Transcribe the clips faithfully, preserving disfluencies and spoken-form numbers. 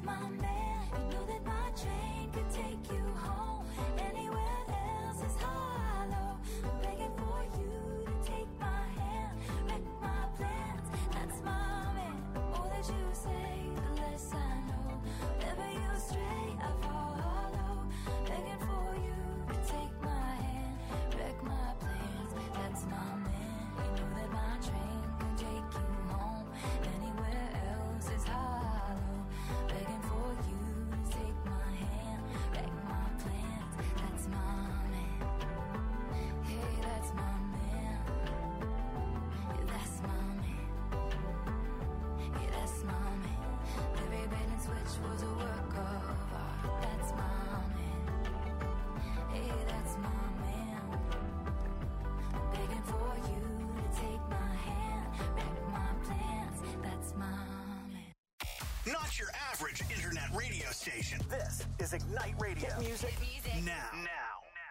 that's my man. You know that my train could take you home. Anywhere else is hollow. I'm begging for you to take my hand, wreck my plans. That's my man. The more that you say, the less I know. Whenever you stray, I follow. Begging for you to take my hand, wreck my plans. That's my man. You know that my train can take you home. Anywhere else is hollow. Begging for you to take my hand, wreck my plans. That's my man. Hey, that's my man. Yeah, that's my man. Yeah, that's my man. Every bait and switch was a work of art. That's my man. Hey, that's my man. Begging for you to take my hand, wreck my plans. That's my man. Not your average internet radio station. This is Ignite Radio. Hit music. Hit music. Now. Now.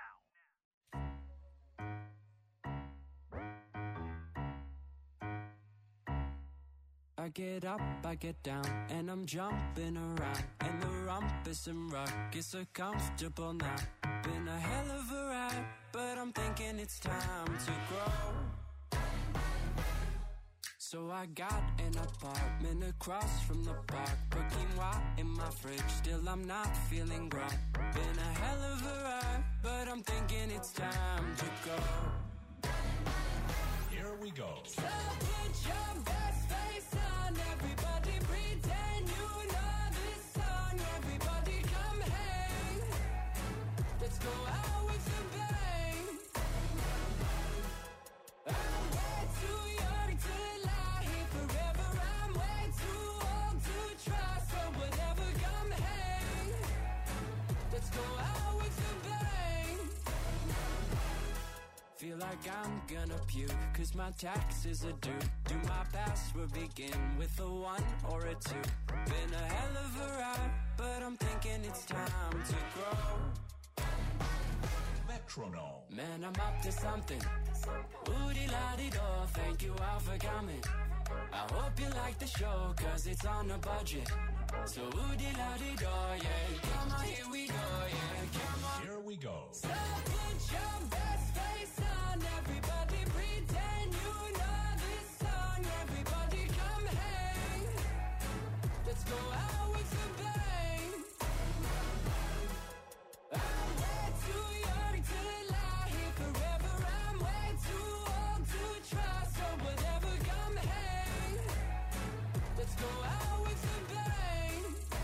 I get up, I get down, and I'm jumping around. And the rumpus and ruckus are comfortable now. Been a hell of a ride, but I'm thinking it's time to grow. So I got an apartment across from the park. Put quinoa in my fridge, still I'm not feeling grown. Been a hell of a ride, but I'm thinking it's time to go. Here we go. So put your best face on, everybody pretend you know this song. Everybody come hang, let's go out with a bang. I'm way too young to lie here forever. I'm way too old to try, so whatever, come hang, let's go out with a bang. Feel like I'm gonna puke, cause my taxes are due. Do my password begin with a one or a two? Been a hell of a ride, but I'm thinking it's time to grow. Metronome. Man, I'm up to something. Woody-la-di-do, thank you all for coming. I hope you like the show, cause it's on a budget. So woody-la-di-do, yeah. Come on, here we go, yeah. Come on. Here we go. So put your best face on, everybody pretend you know this song. Everybody come hang, let's go out with a bang. I'm way too young to lie here forever. I'm way too old to try, so whatever, come hang, let's go out with a bang.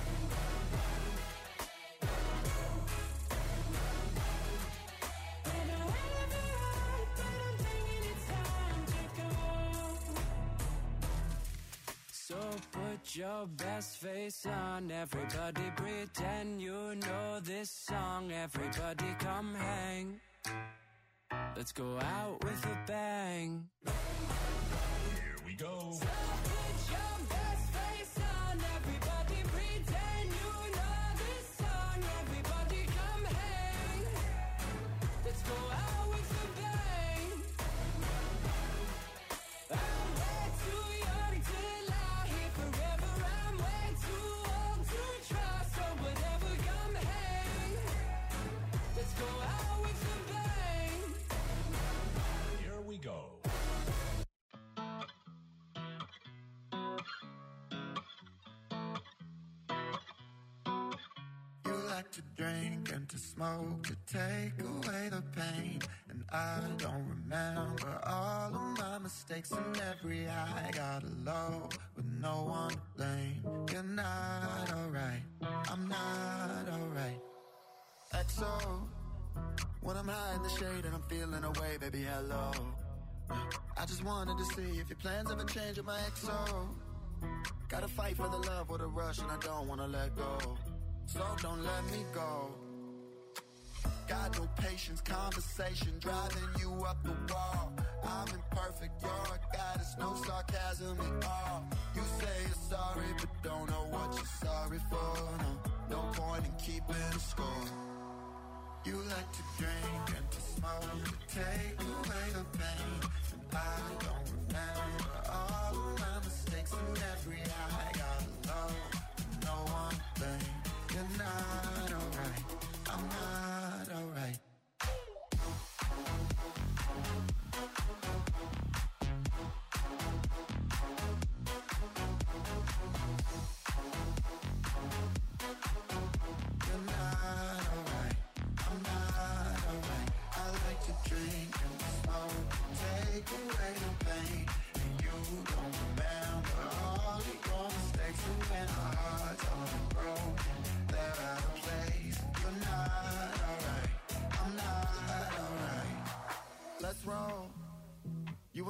Been a hell of a ride, but I'm thinking it's time to go. So put your best face on, everybody pretend you know this song. Everybody come hang, let's go out with a bang. Here we go. So put your best face on, everybody pretend you know this song. Everybody come hang, let's go out with a bang. I'm way too young to lie here forever. I'm way too old to try, so whatever, come hang, let's go out with a bang. Here we go. You like to drink and to smoke to take away the pain. And I don't remember all of my mistakes and every high. Got low with no one to blame. You're not alright, I'm not alright. X O, when I'm high in the shade and I'm feeling away, baby, hello. I just wanted to see if your plans ever change with my X O. Gotta fight for the love or the rush and I don't wanna let go. So don't let me go. Got no patience, conversation driving you up the wall. I'm imperfect, you're a goddess, no sarcasm at all. You say you're sorry, but don't know what you're sorry for. No, no point in keeping score. You like to drink and to smoke to take away the pain. And I don't remember all of my mistakes and every high. Got low, no one.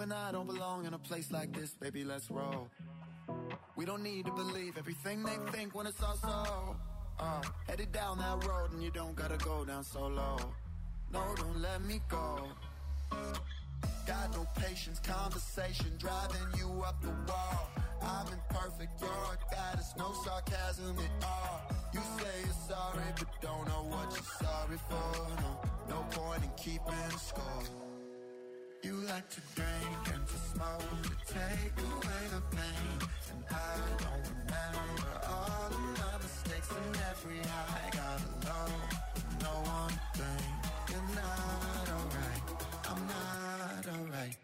and I don't belong in a place like this, baby, let's roll. We don't need to believe everything they think when it's all so. Uh, headed down that road and you don't gotta go down so low. No, don't let me go. Got no patience, conversation driving you up the wall. I'm imperfect, you're a goddess, no sarcasm at all. You say you're sorry, but don't know what you're sorry for. No, no point in keeping score. You like to drink and to smoke to take away the pain. And I don't remember all of my mistakes and every high. Got alone, no one thing. You're not alright, I'm not alright.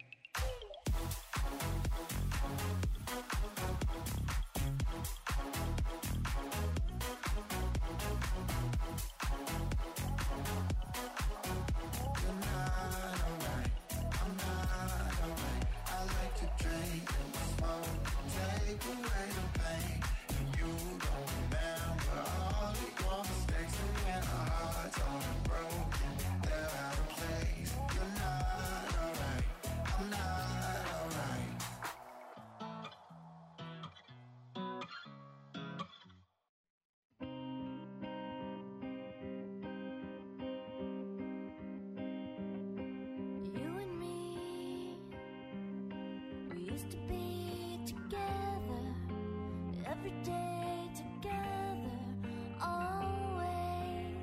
To be together, every day together, always.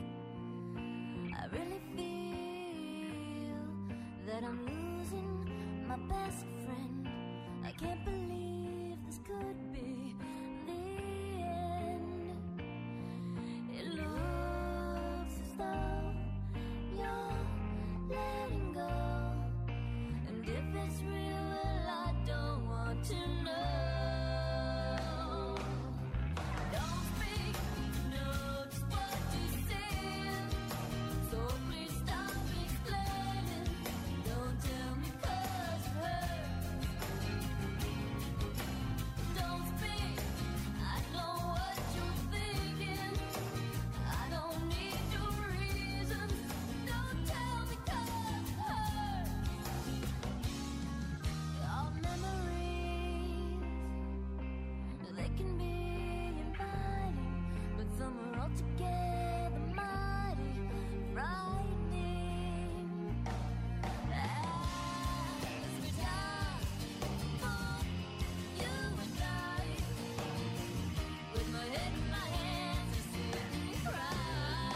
I really feel that I'm losing my best friend. I can't believe this could be the end. It looks as though you're letting go, and if it's real, to know. Don't speak, know just what you said. So please stop explaining. Don't tell me 'cause it hurts. Don't speak, I know what you're thinking. I don't need your reasons. Don't tell me 'cause it hurts. Our memories, they can be inviting, but some are altogether mighty frightening. As we die for you and I, with my head in my hands, I sit and cry.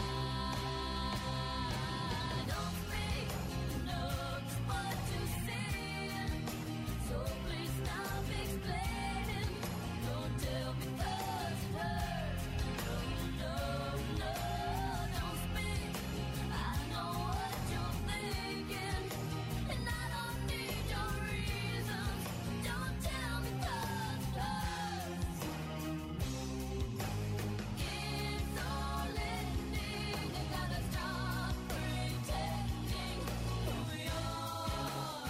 Don't speak, know just what you said. So please stop explaining. Don't tell me 'cause it hurts. No, no, no, don't speak. I know what you're thinking, and I don't need your reasons. Don't tell me 'cause it hurts. It's all ending. You gotta stop pretending who you are.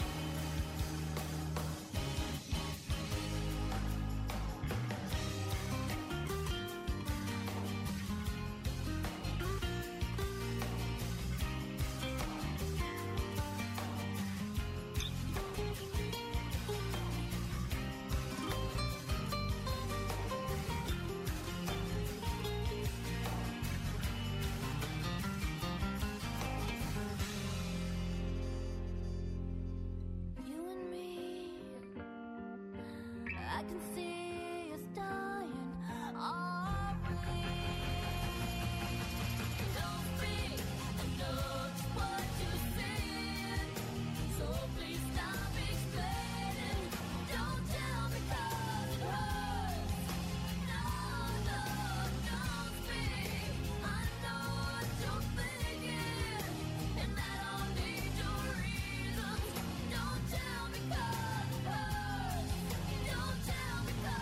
You and me, I can see us dying, are we? Don't speak, I know just what you said. So please stop explaining. Don't tell me 'cause it hurts. No, no, don't speak. I know what you're thinking, and I don't need your reasons. Don't tell me 'cause it hurts. Don't tell me 'cause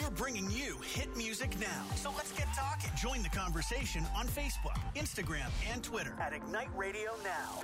We're bringing you hit music now. So let's get talking. Join the conversation on Facebook, Instagram, and Twitter At Ignite Radio Now.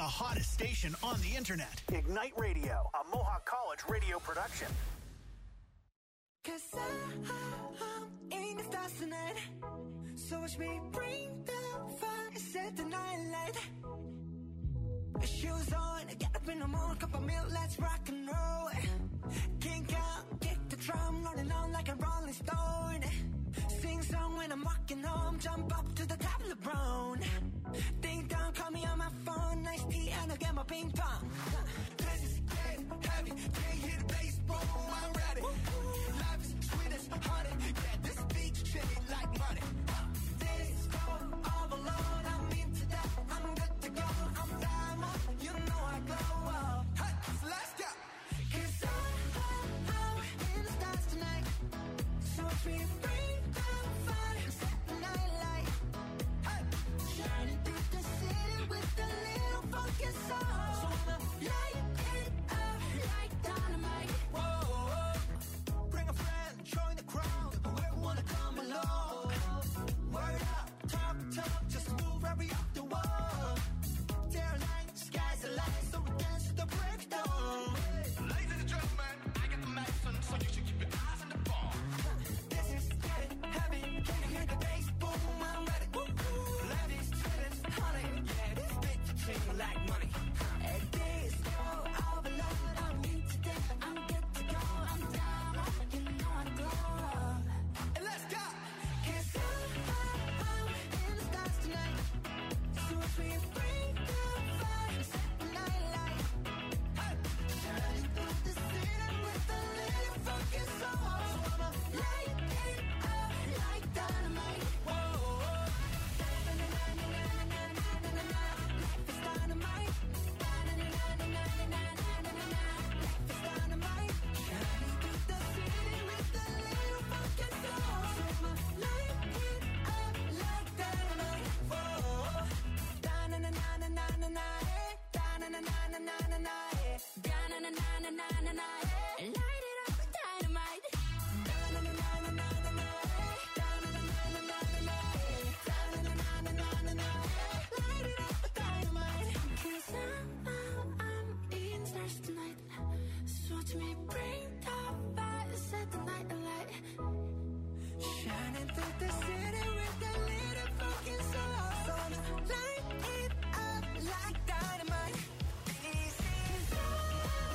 hottest station on the internet. Ignite Radio, a Mohawk College radio production. Cause I, I'm in the stars tonight. So watch me bring the fire, set the night light. Shoes on, get up in the morning, cup of milk, let's rock and roll. Kink out, kick the drum, rolling on like a rolling stone. Sing song when I'm walking home, jump up to the top of the brown. Ding dong, call me on my phone, nice tea and I'll get my ping pong. This is getting heavy, can't hear the bass, boom, I'm ready. Life is sweet as honey, yeah, this beach chilly like money. This go all alone, I'm into that, I'm good to go, I'm diamond, you know I glow up. Hey, so let's go. Cause I'm, I'm in the stars tonight, so watch me bring the fire, set the night light. Hey, shining through the city with a little funky soul. So I'ma light it up like dynamite. Whoa, bring a friend, join the crowd, whoever wanna come along. Word up, talk, talk, just move right up the wall. There are lights, skies are light, so we dance to the breakdown. Ladies and gentlemen, I got the medicine, so you should keep your eyes on the ball. This is getting heavy, can you hear the bass? Boom, I'm ready. Ladies, titties, honey, yeah, this beat ching like money. Hey, this go overload, I'm into that, I'm good to go, I'm down, you know I glow. And let's go. Cause I'm, I'm in the stars tonight, so watch me bring the fire, set the night light. Hey, shining through the city with a little funky soul. So I'ma light it up like dynamite. Whoa, na-na-na-na-na-na-na-na-na-na. Life is dynamite. Na-na-na-na-na-na-na-na-na-na. Life is dynamite. Shining through the city with a little funky soul. So I'ma light it up like dynamite. Whoa, da-na-na-na-na-na-na-na. Da-na-na-na-na-na-na. Da-na-na-na-na-na-na. Light it up with dynamite. Da-na-na-na-na-na-na. Da-na-na-na-na-na-na. Da-na-na-na-na-na-na. Light it up with dynamite. 'Cause I'm, I'm, I'm in stars tonight. So watch me bring the fire, set the night alight. Shining through the city with a little fucking soul. So I'ma light it up like dynamite. This is all.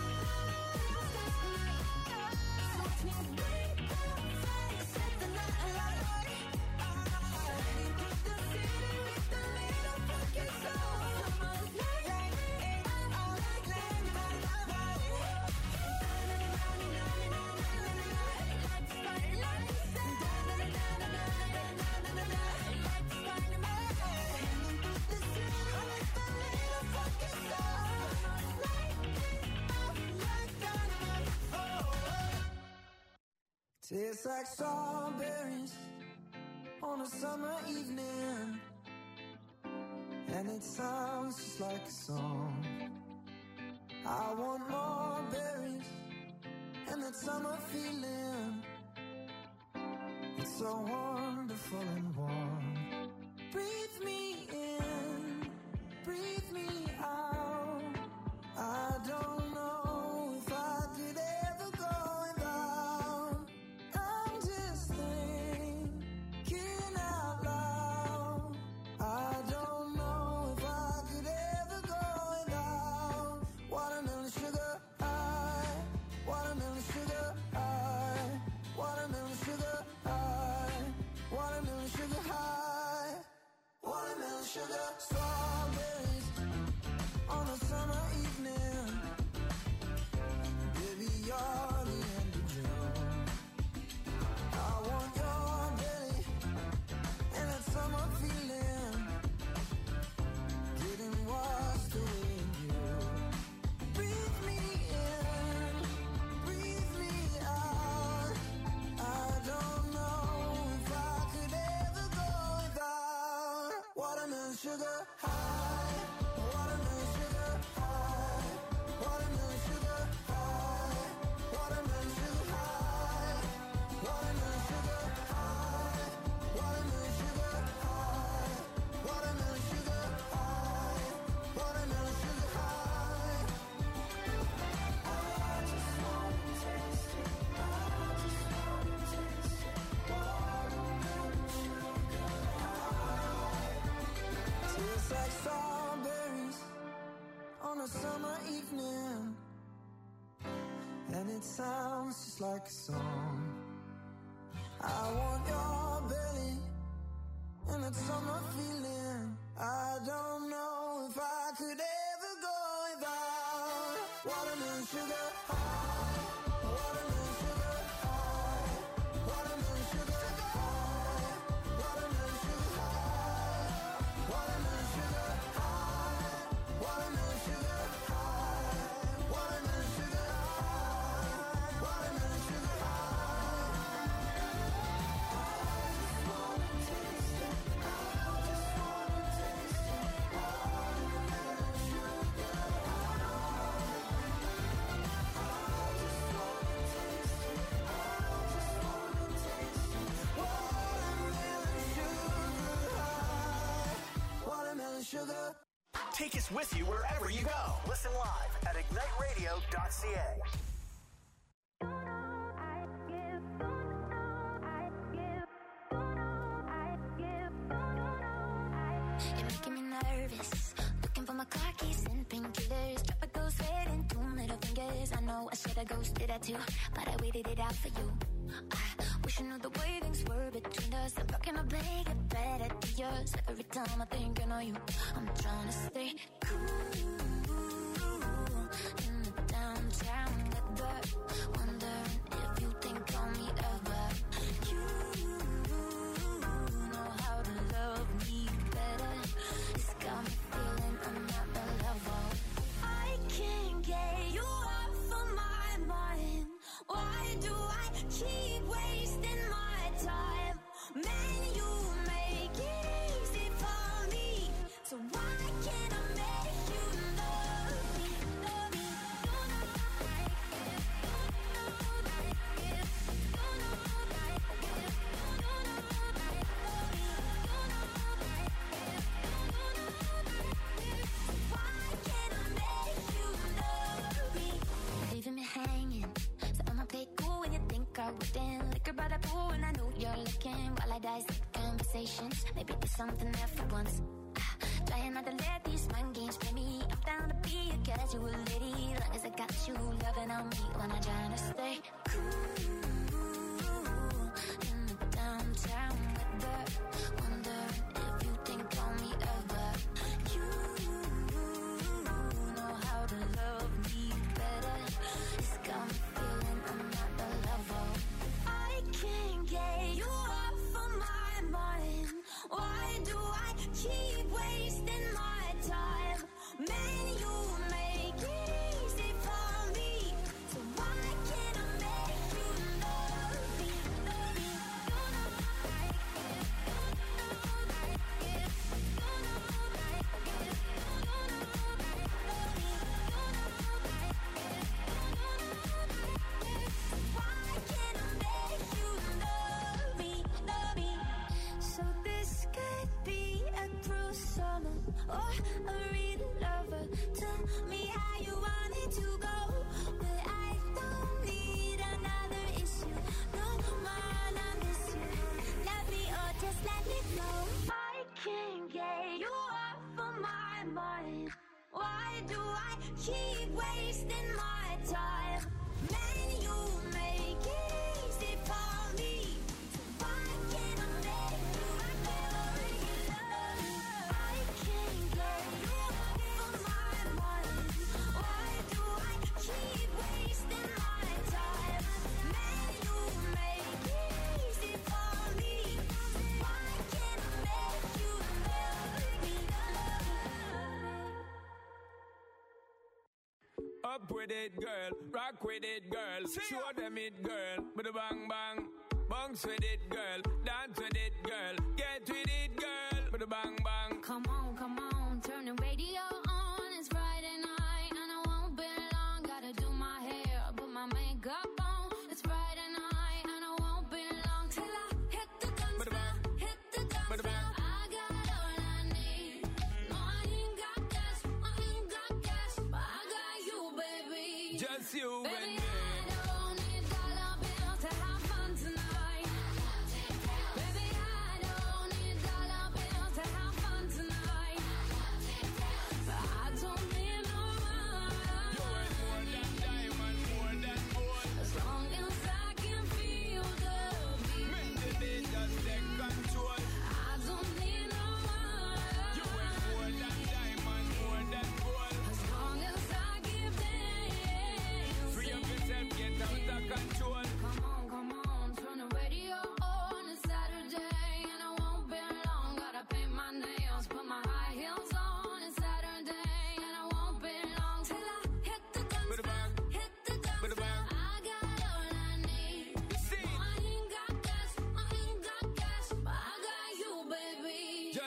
So watch me bring the fire, set the night alight. Shining through the city with a little fucking soul. So I'ma light it up like dynamite. Tastes like strawberries on a summer evening, and it sounds just like a song. I want more berries and that summer feeling. It's so wonderful and warm. Breathe me in, breathe me out. I don't know if I could ever go without. I'm just thinking out loud. I don't know if I could ever go without. Watermelon sugar high, watermelon sugar high, watermelon sugar high, watermelon sugar high, watermelon sugar. Strawberries it sounds just like a song. I want your belly and that summer feeling. I don't know if I could ever go without watermelon sugar high, watermelon sugar high, watermelon sugar high, watermelon sugar high, watermelon sugar high, watermelon sugar high, watermelon sugar high, watermelon sugar high. Sugar. Take us with you wherever you go. Listen live at ignite radio dot c a. You're making me nervous. Looking for my car keys and painkillers. Drop a ghost red and two middle fingers. I know I should have ghosted that too, but I waited it out for you. I wish I knew the way things were between us. I'm rocking my bag, get better to yours. Every time I think I know you, I'm trying to stay cool in the downtown weather. Wondering if you think on me ever. You know how to love me better. It's got me feeling I'm not the lover. I can't get you off of my mind. Why do I keep wasting my time? Man, you make it easy for me. So why can't I make you love me? Love me. You know like it. You know like it. You know like it. You know like love me. You know like it. You know like it. So why can't I make you love me? Leaving me hanging. So I'ma play cool when you think I wouldn't. Liquor by the pool and I know you're looking. While I dissect conversations, maybe there's something there for once. Ah, trying not to let these mind games play me. I'm down to be a casual lady, long as I got you loving on me when I'm trying to stay cool in the downtown weather. Wondering if you think on me ever. You know how to love me better. It's got me feeling I'm not the lover. I can't get you off of my mind. Why do I keep wasting my time? Man, you make it easy for me. So why can't I make you love me? Love me. You know like it. You know like it. You know like it. You know like love me. You know like it. You know like it. Why can't I make you love me? Love me. So this could be a true summer or a real lover. Tell me how you want it to go, but I don't need another issue. No man, I miss you. Love me or just let me go. I can't get you off of my mind. Why do I keep wasting my time? Man, you make it easy for me. So why can't I make you love me? I can't get you off of my mind. Why do I keep wasting my time? Man, you make it easy for me. So why can't I make you love me? Up with it, girl. Rock with it, girl. Show them it, girl. With a bang bang. Bounce with it, girl. Dance with it, girl. Get with it, girl. With a bang bang. Come on, come on, turn the radio on. It's Friday night and I won't be long. Gotta do my hair, put my makeup on. It's Friday night and I won't be long till I hit the dance floor, hit the dance floor. I got all I need. No, I ain't got cash, I ain't got cash, but I got you, baby. Just you Baby, and me. I don't need dollar bills to have fun tonight. Baby, I don't need dollar bills to have fun tonight. But I don't need no You money. ain't more than diamond, more than gold.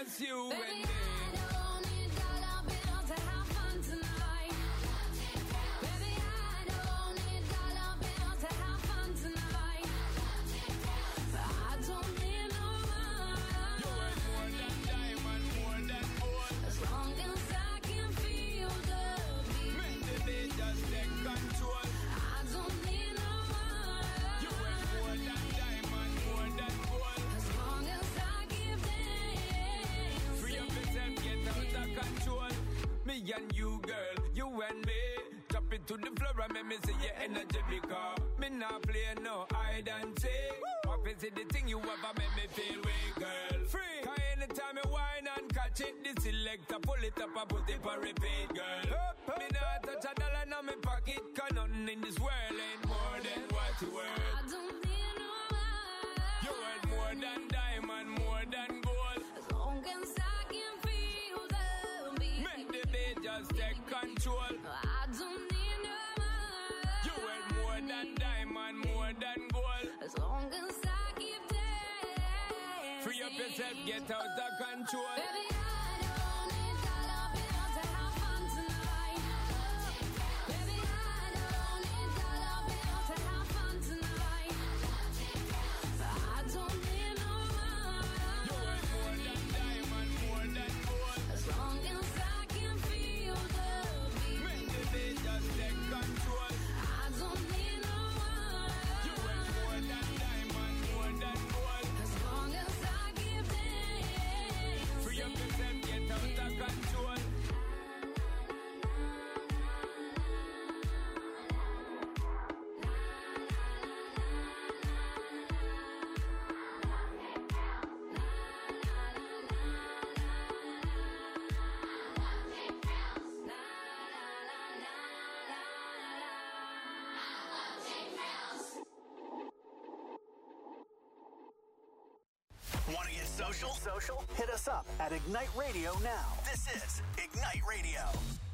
just you Baby, and me. I don't need dollar bills to have fun tonight. Baby, I don't need dollar bills to have fun tonight. But I don't need no money. You worth more than diamond, more than gold. As long as I can feel the beat. Make the beat just take control. I don't need no money. You worth more than diamond, more than gold. As long as I give dance. Free up yourself, get out of control. Me and you, girl, you and me. Drop it to the floor and make me see your energy because me not play no hide and seek. Obviously the thing you ever make me feel weak, girl. Free. Cause anytime you whine and catch it, the selector pull it up and put it for repeat, girl. Me not touch a dollar in my pocket, cause nothing in this world ain't more than what you worth. I don't need no money. You worth more than diamond, more than gold. As long as I can feel the beat. Make the beat just take control. I don't need no money. You worth more than diamond, more than gold. As long as I keep dancing. Free up yourself, get out of control. Baby, I don't need dollar bills to have fun tonight. Baby, I don't need dollar bills to have fun tonight. But I don't need no money. You worth more than diamond, more than gold. As long as I can feel the beat. Make the beat just take control. I don't need no money. You worth more than diamond, more than gold. As long as I keep dancing. Free up yourself, get out of control. Want to get social? Social? Hit us up at Ignite Radio now. This is Ignite Radio.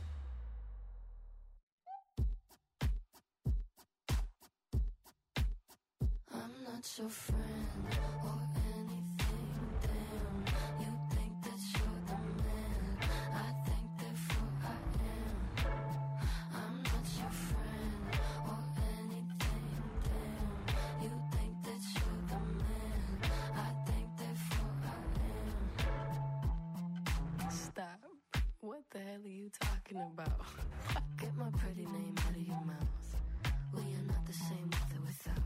I'm not your friend or anything, damn. You think that you're the man. I think therefore I am. I'm not your friend or anything, damn. You think that you're the man. I think therefore I am. Stop. What the hell are you talking about? Get my pretty name out of your mouth. We are not the same with or without.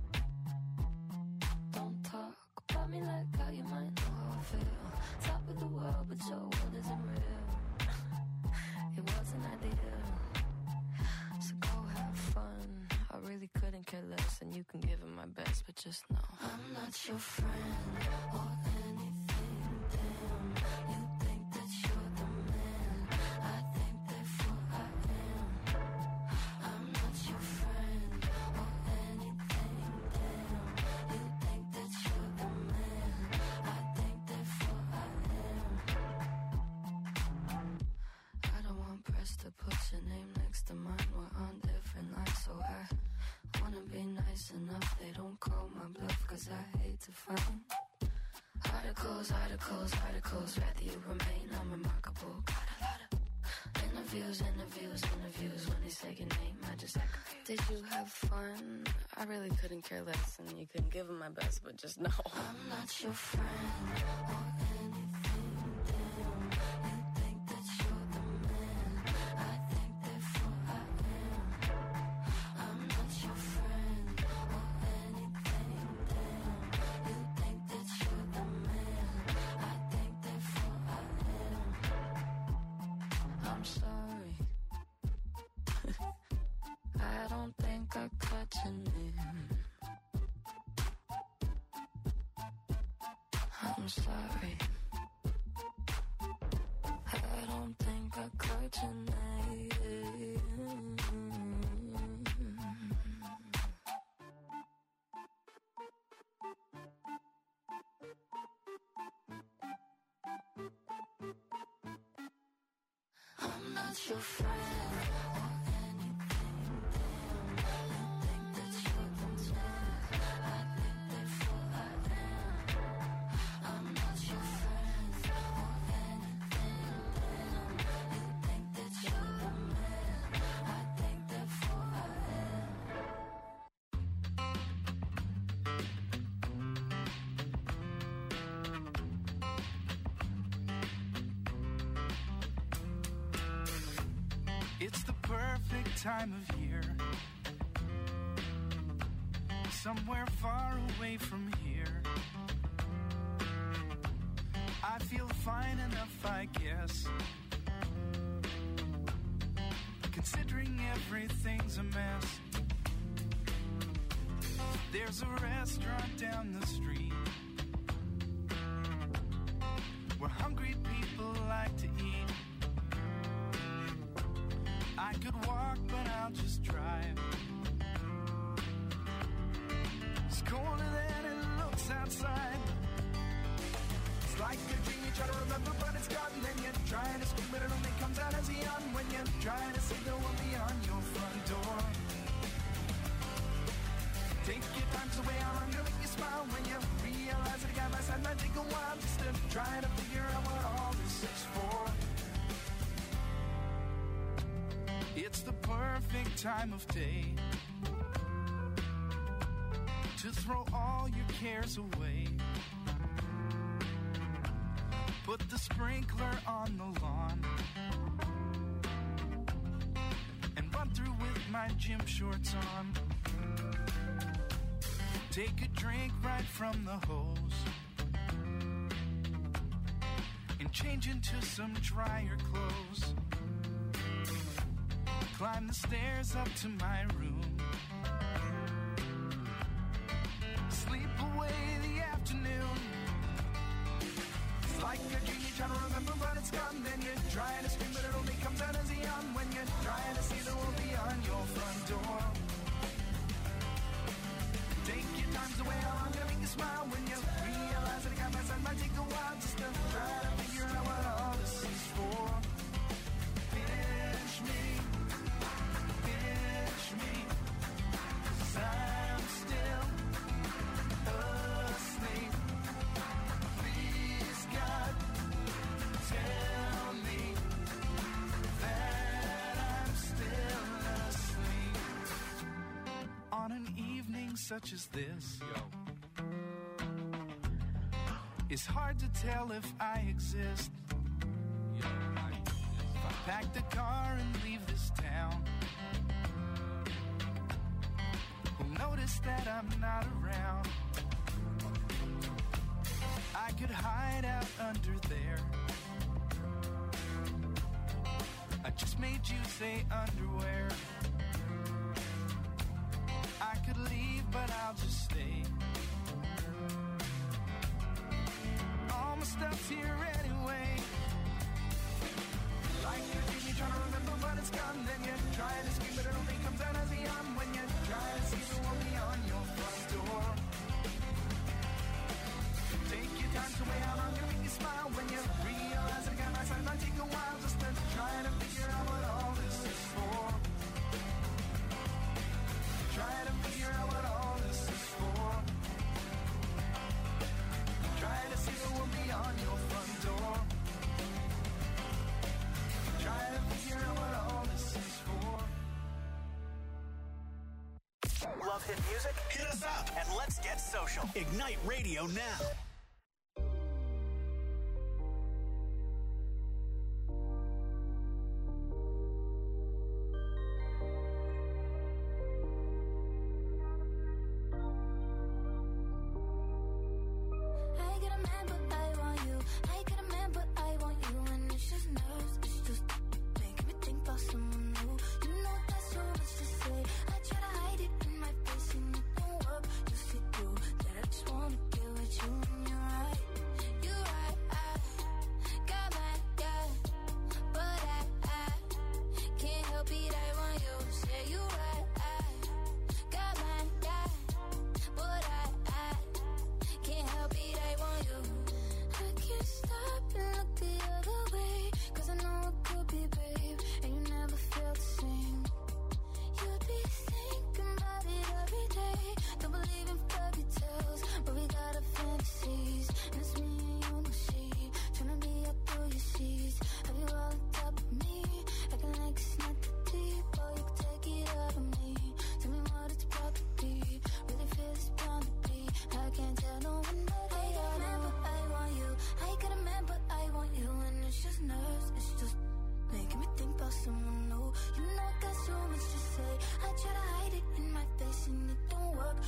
Don't talk about me like how you might know how I feel. Top of the world, but your world isn't real. It wasn't ideal. So go have fun. I really couldn't care less, and you can give it my best, but just know I'm not your friend or anything, damn. You think that you're the man. I think therefore I am. I'm not your friend or anything, damn. You think that you're the man. I think therefore I am. I don't want press to put your name next to mine. We're on different lines, so I wanna be nice enough. They don't call my bluff, cause I hate to find articles, articles, articles. Rather you remain unremarkable. Got a lot of interviews, interviews, interviews. When they say your name, I just act confused. Did you have fun? I really couldn't care less, and you couldn't give them my best, but just know I'm not your friend or anything, damn. You think that you're the man. I think therefore I am. I'm not your friend or anything, damn. You think that you're the man. I think therefore I am. I'm sorry. I don't think I caught your name. I'm sorry. I don't think I caught your name. I'm not your friend or anything, damn. You think that you're the man. I think therefore I am. I'm not your friend or time of year. Somewhere far away from here. I feel fine enough, I guess. Considering everything's a mess. There's a restaurant down the street where hungry people like to eat. I could walk, but I'll just drive. It's colder than it looks outside. It's like a dream you try to remember, but it's gone. Then you're trying to scream, but it only comes out as a yawn when you're trying to see the one beyond your front door. Take your time to weigh how long to make you smile when you realize that a guy by side might take a while just to try to figure out what all this is for. It's the perfect time of day to throw all your cares away. Put the sprinkler on the lawn and run through with my gym shorts on. Take a drink right from the hose and change into some drier clothes. Climb the stairs up to my room. Sleep away the afternoon. It's like a dream you try to remember, but it's gone. Then you're trying to scream, but it only comes out as a yawn when you're trying to see the world beyond your front door. Take your time to weigh how long to make you smile when you realize that a guy by side might take a while just to try to figure out what all this is for. Pinch me, pinch me, 'cause I'm still asleep. Please God, tell me that I'm still asleep. On an evening such as this, it's hard to tell if I exist. If I pack the car and leave this town, who'll notice that I'm not around? I could hide out under there. I just made you say underwear. I could leave, but I'll just stay. All my stuff's here anyway. Like a dream you try to remember, but it's gone. Then you try to scream, but it only comes out as a yawn when you try to see the one beyond your front door. Take your time to weigh how long to make you smile when you realize that a guy by side might take a while just to try to figure out what all this is for. Try to figure out what all this is for. Try to see the world beyond your front door. Try to figure out what all this is for. Love hit music? Hit us up and let's get social. Ignite Radio now. You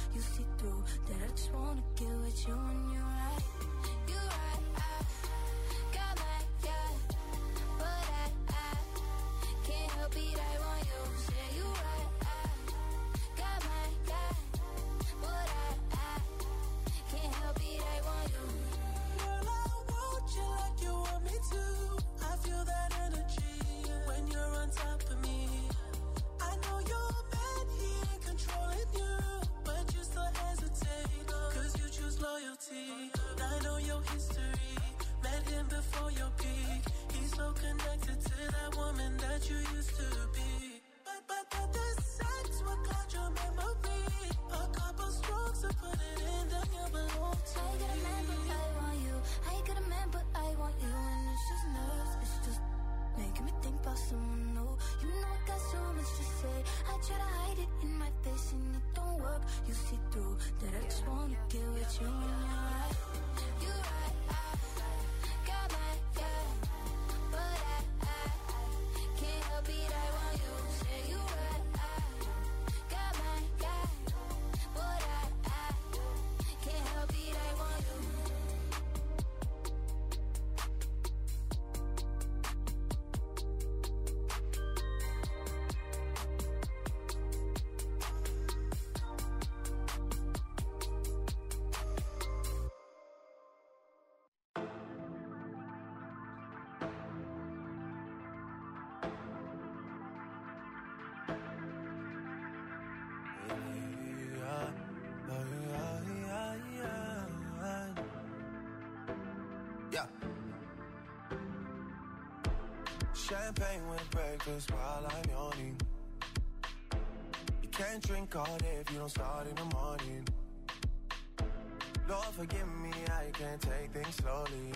you see through that I just wanna get with you when you're right. You right, I got my yeah, but I, I can't help it, I want you. Say you right, I got my yeah, but I, I can't help it, I want you. Girl, I want you like you want me to. I feel that energy when you're on top of me. I know you're bad, he ain't controlling you, but you still hesitate, cause you choose loyalty. I know your history, met him before your peak. He's so connected to that woman that you used to be. But, but, but the sex will cloud your memory. A couple strokes to put it in, then you belong to I got a man, but I want you. I got a man, but I want you. And it's just nerves, it's just making me think about someone new. You know I got so much to say. I try to hide it in my face and it don't work. You see through that I just wanna get with you when you're right. You right, I got my yeah, but I, I can't help it, I want you. Say you right, I got my yeah, but I, I can't help it, I want you. Yeah. Champagne with breakfast while I'm yawning. You can't drink all day if you don't start in the morning. Lord forgive me, I can't take things slowly.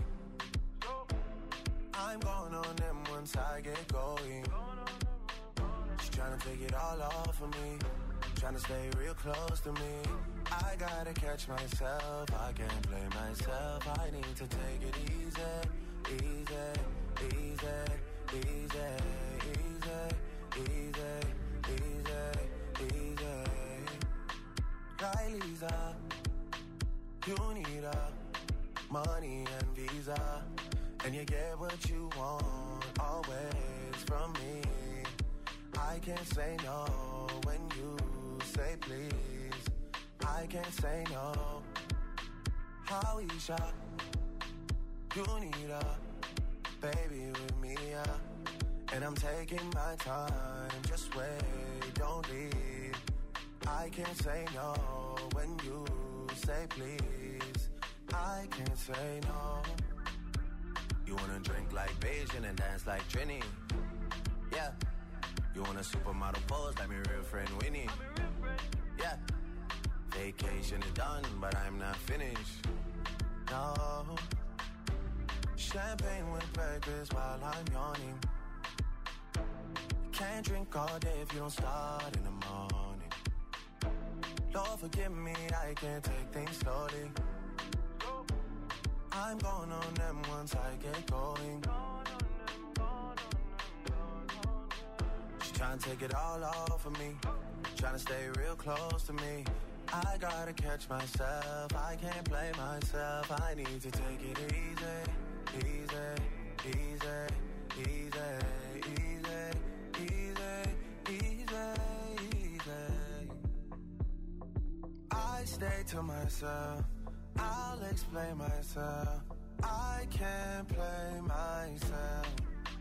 I'm going on them once I get going. She's trying to take it all off of me, trying to stay real close to me. I gotta catch myself, I can't blame myself. I need to take it easy, easy, easy, easy, easy, easy, easy, easy. Right, Lisa, you need a money and visa, and you get what you want always from me. I can't say no when you say please. I can't say no. Howisha, you need a baby with me, yeah. And I'm taking my time, just wait, don't leave. I can't say no when you say please. I can't say no. You wanna drink like Beijing and dance like Trini, yeah. You want a supermodel pose like my real friend Winnie, yeah. Vacation is done, but I'm not finished, no. Champagne with breakfast while I'm yawning. You can't drink all day if you don't start in the morning. Lord forgive me, I can't take things slowly. I'm going on them once I get going. She's trying to take it all off of me, trying to stay real close to me. I gotta catch myself, I can't blame myself. I need to take it easy, easy, easy, easy, easy, easy, easy, easy. I stay to myself, I'll explain myself. I can't play myself.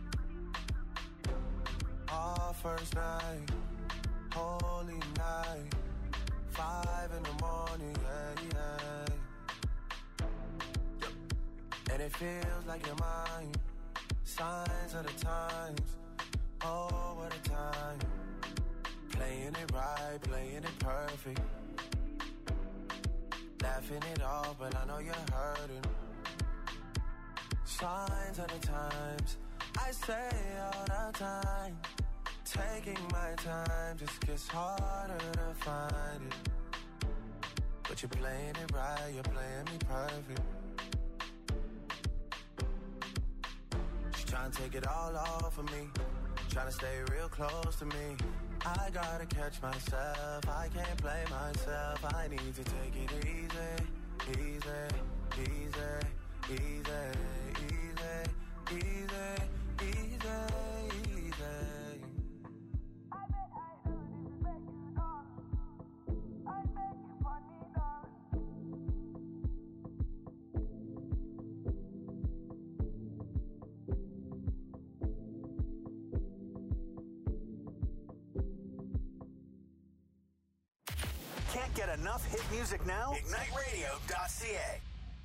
Our first night, holy night. Five in the morning, yeah, yeah. And it feels like you're mine. Signs of the times, oh, what a time. Playing it right, playing it perfect. Laughing it off, but I know you're hurting. Signs of the times, I say all the time. Taking my time just gets harder to find it. But you're playing it right, you're playing me perfect. She's trying to take it all off of me, tryna stay real close to me. I gotta catch myself, I can't play myself. I need to take it easy, easy, easy, easy, easy, easy, easy, easy. Can't get enough hit music now? Ignite Radio dot C A.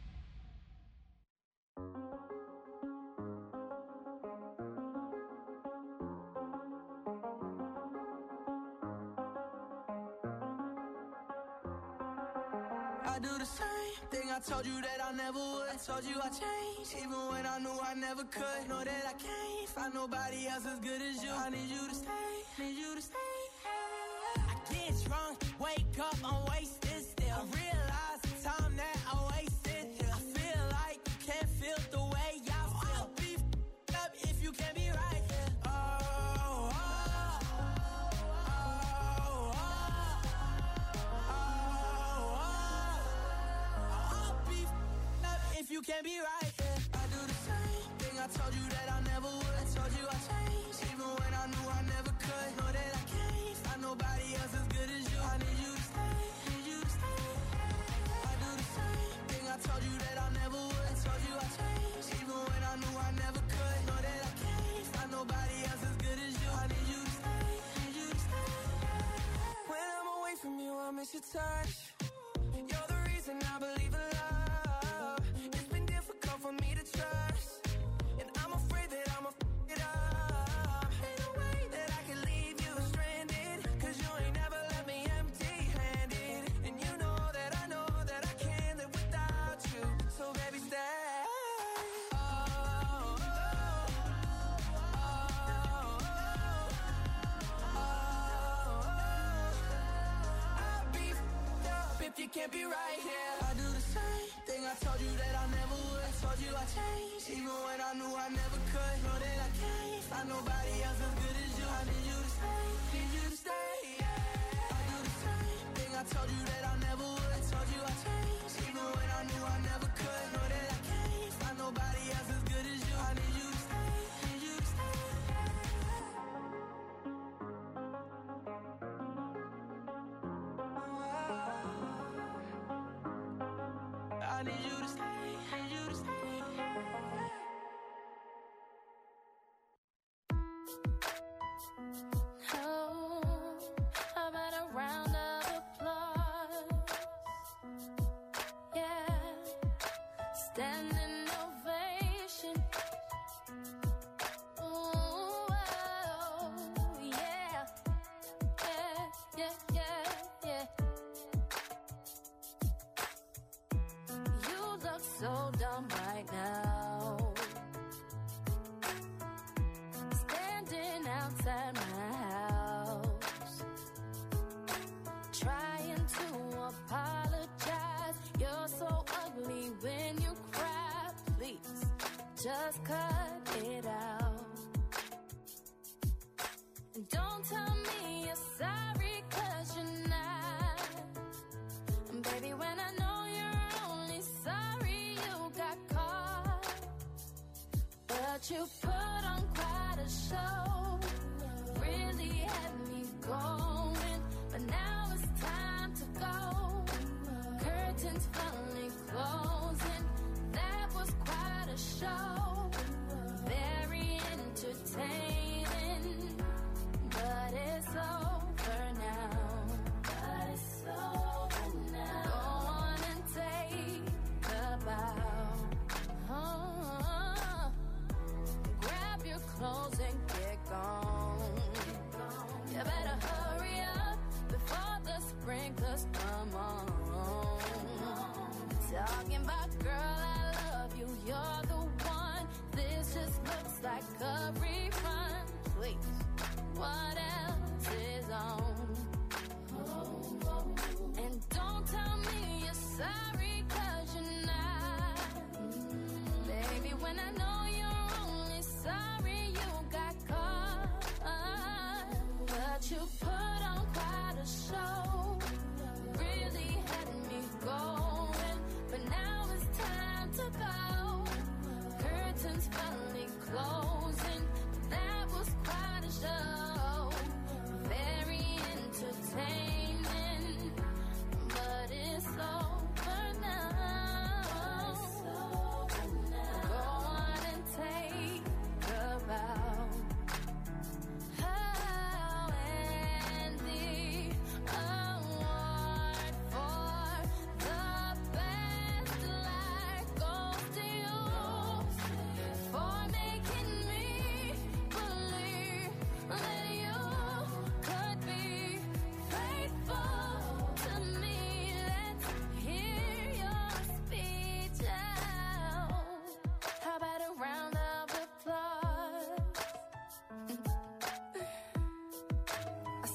I do the same thing I told you that I never would. I told you I changed, even when I knew I never could. Know that I can't find nobody else as good as you. I need you to stay, need you to stay. I get drunk, wake up, I'm wasted still. I realize the time that I wasted here. I feel like you can't feel the way I feel. I'll be f***ed up if you can't be right here. Oh, oh, oh, oh, oh, oh. I'll be f***ed up if you can't be right here. I do the same thing I told you that I never would. I told you I changed, even when I knew I never could. Know that I can't find nobody else as good as you. I need you to stay, need you to stay. I do the same thing I told you that I never would. I told you I changed, even when I knew I never could. Know that I can't find nobody else as good as you. I need you to stay, need you to stay. When I'm away from you, I miss your touch. You're the reason I believe in love. It's been difficult for me to trust, and I'm afraid that I'ma f*** it up. Ain't no way that I can leave you stranded, 'cause you ain't never left me empty-handed. And you know that I know that I can't live without you. So baby, stay. Oh, oh, oh, oh, oh. I'll be f***ed up if you can't be right here. I do the same thing I told you that I never would. I told you I changed, even when I knew I never could. Know that I can't find nobody else as good as you. I need you to stay, need you to stay. I do the same thing I told you that I never would. I told you I changed, even when I knew I never could. Know that I can't find nobody else as good as you. I need you to stay, need you to stay. I need you to stay, need you to stay. Oh, how about a round of applause? Yeah, standing ovation. Ooh, oh, yeah, yeah, yeah, yeah, yeah. You look so dumb right now, standing outside my house, trying to apologize. You're so ugly when you cry. Please, just cut it out. And don't tell me you're sorry, 'cause you're not. And baby, when I know you're only sorry you got caught, but you put on quite a show, really had me going, but now it's time to go. Curtains finally closing, that was quite a show. Very entertaining, but it's over now. But it's over now. Go on and take a bow. Oh, grab your clothes and get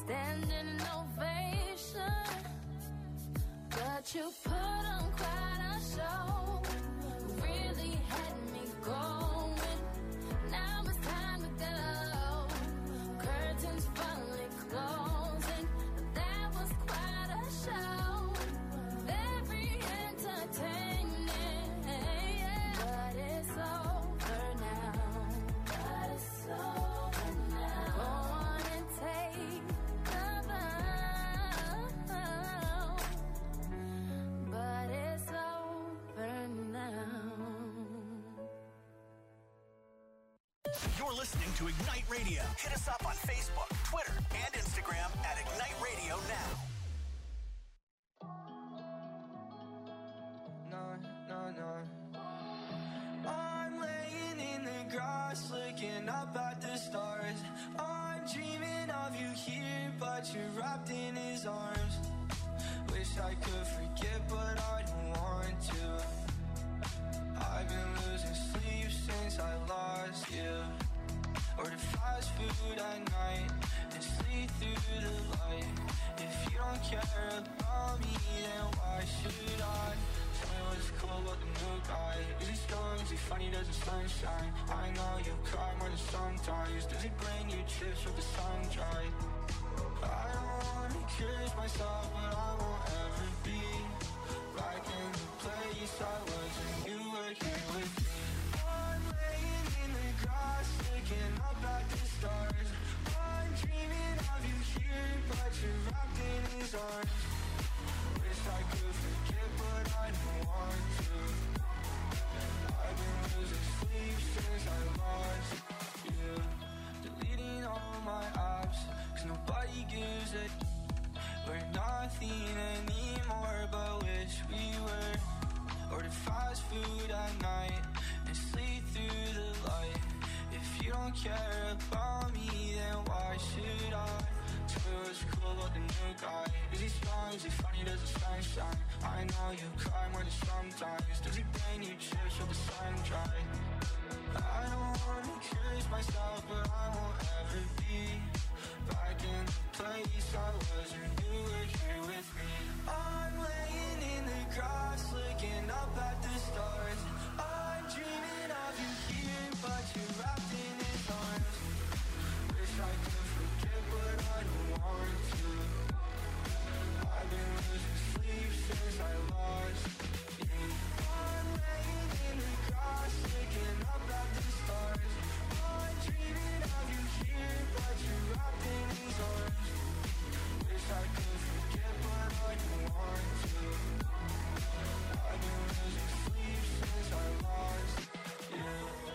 standing ovation. But you put on quite a show, really had me going. Now it's time to go. Curtains finally closing. That was quite a show, very entertaining. But it's over now. But it's over now. Go on and take the bow. But it's over now. You're listening to Ignite Radio. Hit us up on Facebook, Twitter, and Instagram at Ignite Radio Now. No, no, no. I'm laying in the grass, looking up at the stars. I'm dreaming of you here, but you're wrapped in his arms. Wish I could forget, but I don't want to. I've been losing sleep since I lost you. Order fast food at night and sleep through the light. If you don't care about me, then why should I? Tell me what's cool about the new guy. Is he strong? Is he funny? Does the sunshine? I know you cry more than sometimes. Does he bring you chips with the sun dry? I don't wanna curse myself, but I won't ever be back in the place I was when you were here with me. I'm laying in the grass, looking up at the stars. I'm dreaming of you here, but you're wrapped in his arms. Wish I could forget, but I don't want to. I've been losing sleep since I lost you. Deleting all my apps, cause nobody gives a. We're nothing anymore, but wish we were. Order fast food at night and sleep through the light. If you don't care about me, then why should I? Tell me what's cool about the new guy. Is he strong? Is he funny? Does the sun shine? I know you cry more than sometimes. Does he bring you chips with the sun dry? I don't wanna curse myself, but I won't ever be back in the place I was when you were here with me. I'm laying in the grass, looking up at the stars. I'm dreaming of you here, but you're wrapped in his arms. Wish I could forget, but I don't want to. I've been losing sleep since I lost you. I'm laying in the grass, looking up at the stars. I'm dreaming of you here, but you're wrapped in his arms. Wish I could forget, but I don't want to. I've been losing sleep since I lost you.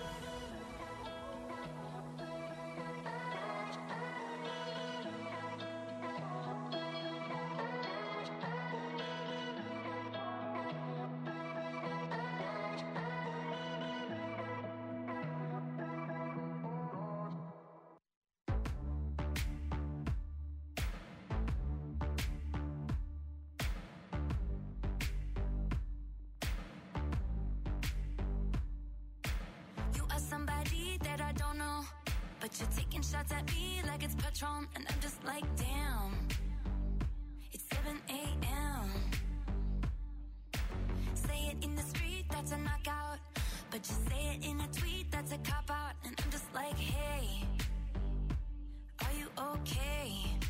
You are somebody that I don't know, but you're taking shots at me like it's Patron, and I'm just like, damn. It's seven a.m. Say it in the street, that's a knockout, but you say it in a tweet, that's a cop-out, and I'm just like, hey, are you okay?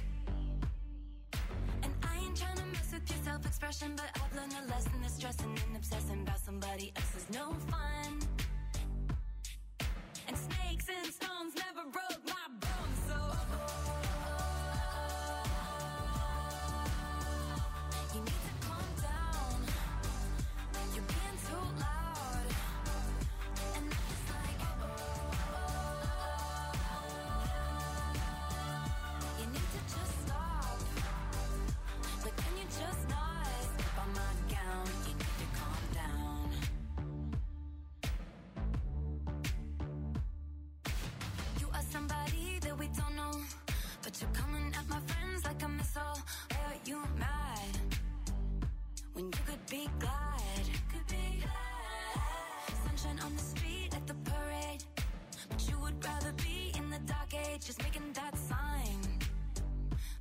And I ain't trying to mess with your self-expression, but I've learned a lesson that stressing and obsessing about somebody else is no fun. And snakes and stones never broke my bones, so you need to calm down. You're being too loud, and I'm just like, you need to just stop. Like, can you just not step on my gown? You need to calm down. You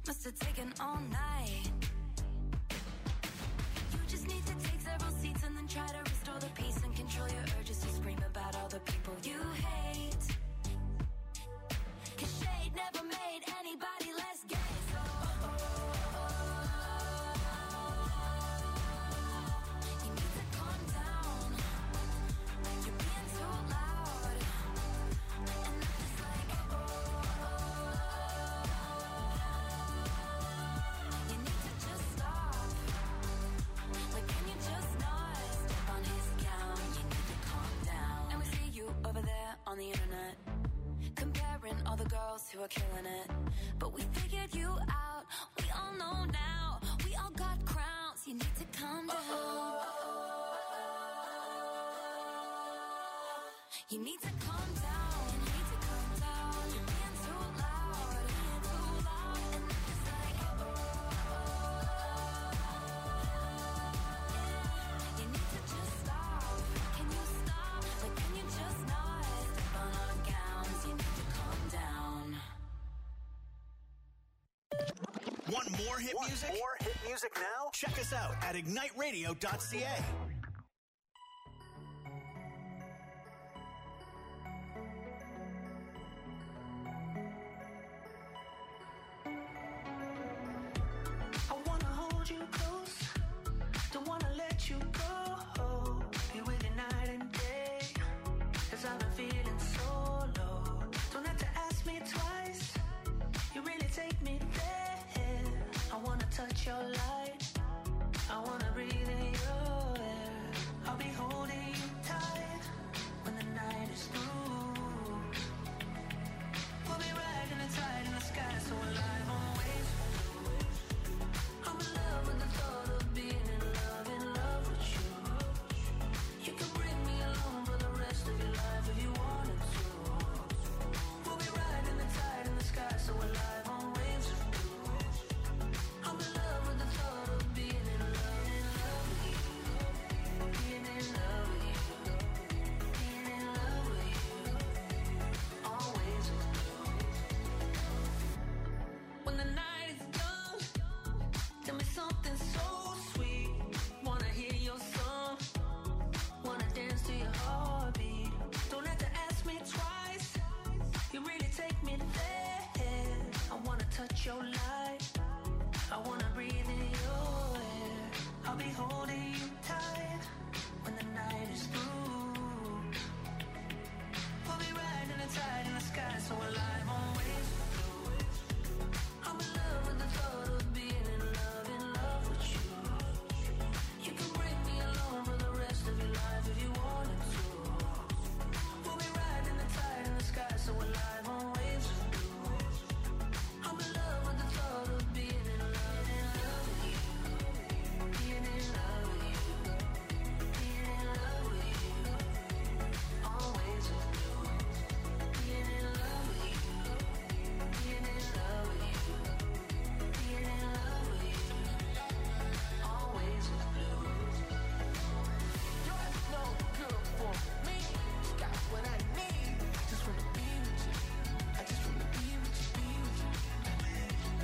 Must have taken all night. You just need to take several seats and then try to restore the peace and control your urges to scream about all the people you hate. Cause shade never made anybody less gay. So oh, oh, oh. You need to calm down. You're being too loud. And I'm just like oh, oh, oh. You need to just stop. Like can you just not step on his gown? You need to calm down. And we see you over there on the internet, comparing all the girls who are killing it. But we figured you out. We all know now. We all got crowns. You need to calm down. You need to calm down. You need to calm down. You're being too loud. Being too loud. And I'm just like oh, yeah. You need to just stop. Can you stop? Like can you just not step on our gowns? You need to calm down. Want more hit Want music? more hit music now? Check us out at ignite radio dot c a. I wanna hold you close, don't wanna let you go. Be with you night and day, cause I've been feeling so low. Don't have to ask me twice, you really take me there. I wanna touch your light, I wanna breathe in your air. I'll be holding you tight when the night is through. We'll be riding the tide in the sky, so alive on waves. I'm in love with the thought of being in love, in love with you. You can bring me along for the rest of your life if you wanted to. We'll be riding the tide in the sky, so alive on waves of blue. I'm in love with the thought of being in love, in love with you. Being in love with you. Being in love with you. Always with you. When the night is done, tell me something so sweet. Wanna hear your song, wanna dance to your heartbeat. Don't have to ask me twice, you really take me there. I wanna touch your light, I wanna breathe in your air. I'll be holding you tight when the night is through. We'll be riding the tide in the sky, so alive on